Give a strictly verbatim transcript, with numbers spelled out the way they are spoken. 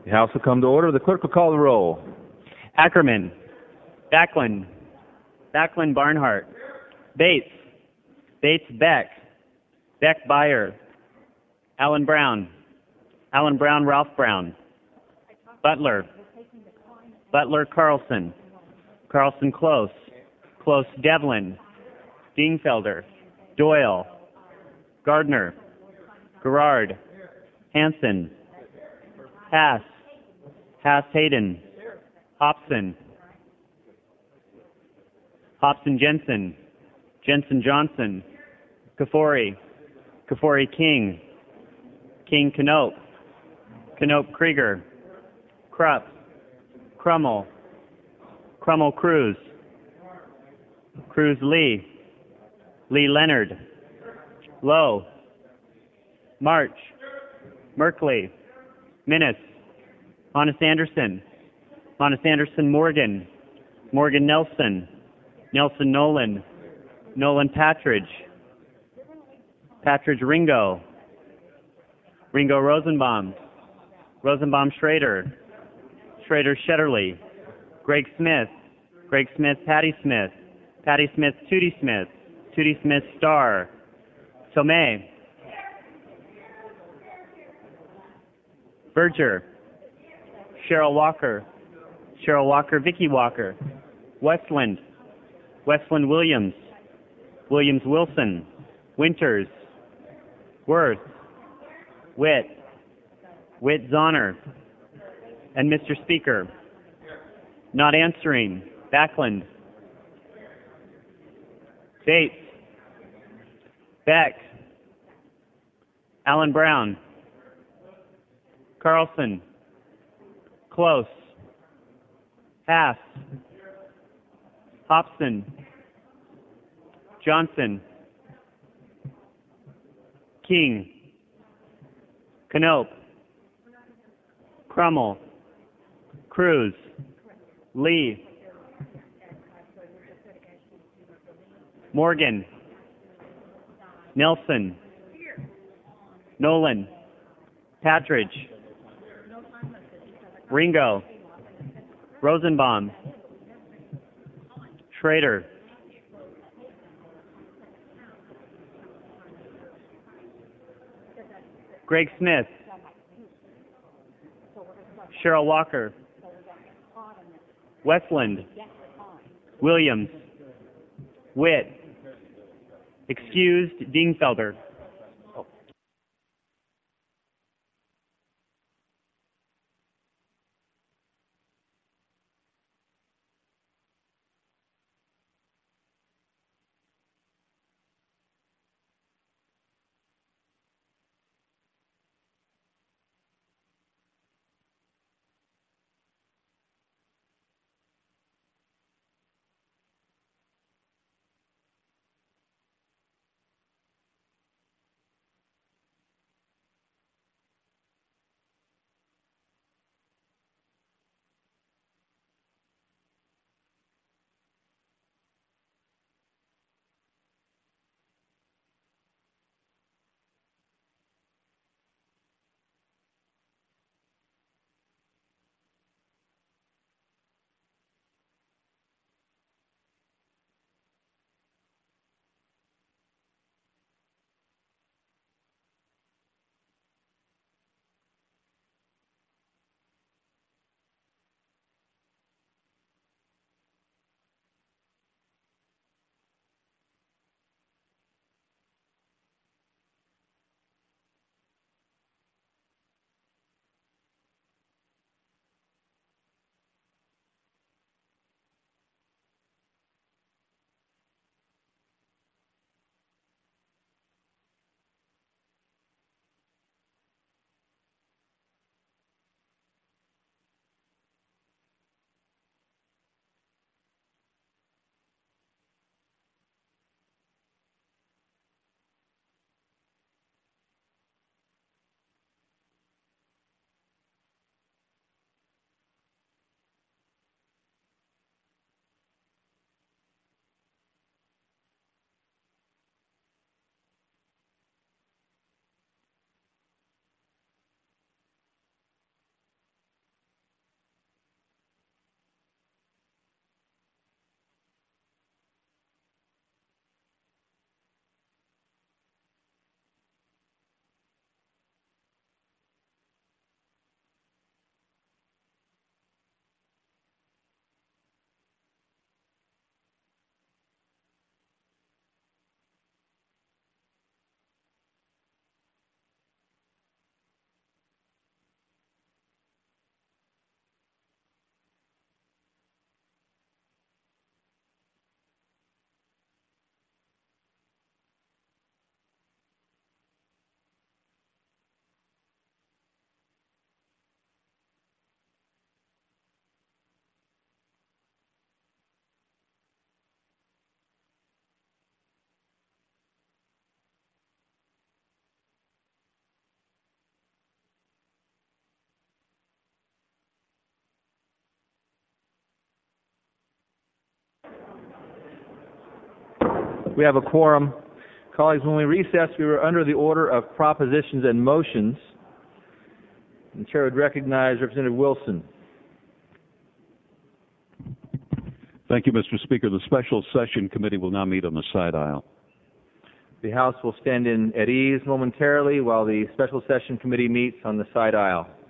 The House will come to order. The clerk will call the roll. Ackerman, Backlund, Backlund Barnhart, Bates, Bates Beck, Beck Beyer, Allen Brown, Allen Brown Ralph Brown, Butler, Butler Carlson, Carlson Close, Close Devlin, Dingfelder, Doyle, Gardner, Gerard, Hanson, Haas, Haas Hayden, Hobson, Hobson Jensen, Jensen Johnson, Kafori, Kafori King, King Knope, Knope Krieger, Krupp, Crummel, Crummel Cruz, Cruz Lee, Lee Leonard, Lowe, March, Merkley, Minnis, Honest Anderson, Honest Anderson Morgan, Morgan Nelson, Nelson Nolan, Nolan Patridge, Patridge Ringo, Ringo Rosenbaum, Rosenbaum Schrader, Schrader Shetterly, Greg Smith, Greg Smith Patty Smith, Patty Smith Tootie Smith, Tootie Smith Starr, Tomei, Berger, Cheryl Walker, Cheryl Walker Vicky Walker, Westland, Westland Williams, Williams Wilson, Winters, Worth, Witt, Witt Zonner, and Mister Speaker. Not answering, Backlund, Bates, Beck, Allen Brown, Carlson, Close, Haas, Hobson, Johnson, King, Knope, Crummel, Cruz, Lee, Morgan, Nelson, Nolan, Patridge, Ringo, Rosenbaum, Schrader, Greg Smith, Cheryl Walker, Westland, Williams, Witt, excused Dingfelder. We have a quorum. Colleagues, when we recessed, we were under the order of propositions and motions. The Chair would recognize Representative Wilson. Thank you, Mister Speaker. The Special Session Committee will now meet on the side aisle. The House will stand in at ease momentarily while the Special Session Committee meets on the side aisle.